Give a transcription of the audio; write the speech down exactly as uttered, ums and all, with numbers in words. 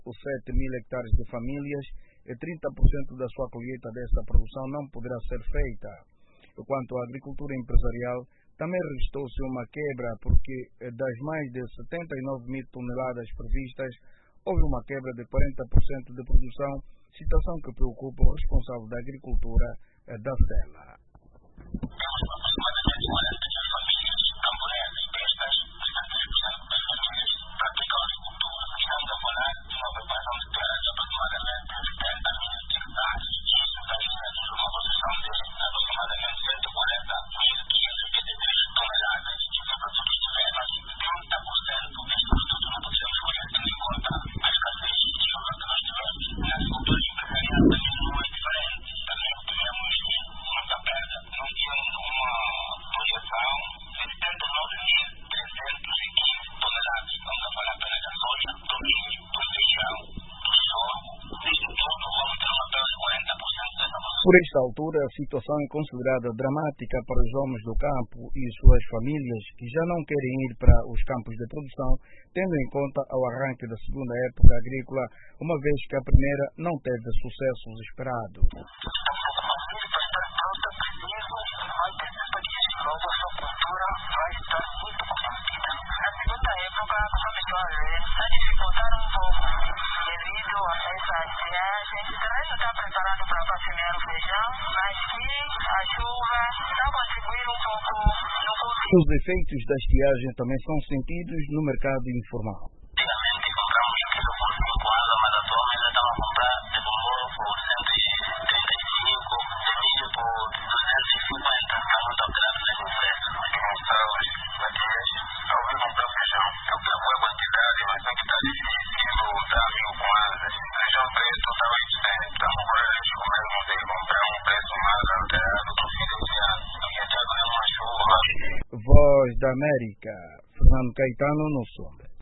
Os sete mil hectares de famílias e trinta por cento da sua colheita desta produção não poderá ser feita. Quanto à agricultura empresarial, também registrou-se uma quebra porque das mais de setenta e nove mil toneladas previstas, houve uma quebra de quarenta por cento de produção, situação que preocupa o responsável da agricultura da Sela. Por esta altura, a situação é considerada dramática para os homens do campo e suas famílias que já não querem ir para os campos de produção, tendo em conta o arranque da segunda época agrícola, uma vez que a primeira não teve sucessos esperados. Os efeitos da estiagem também são sentidos no mercado informal. Voz da América, Fernando Caetano no som.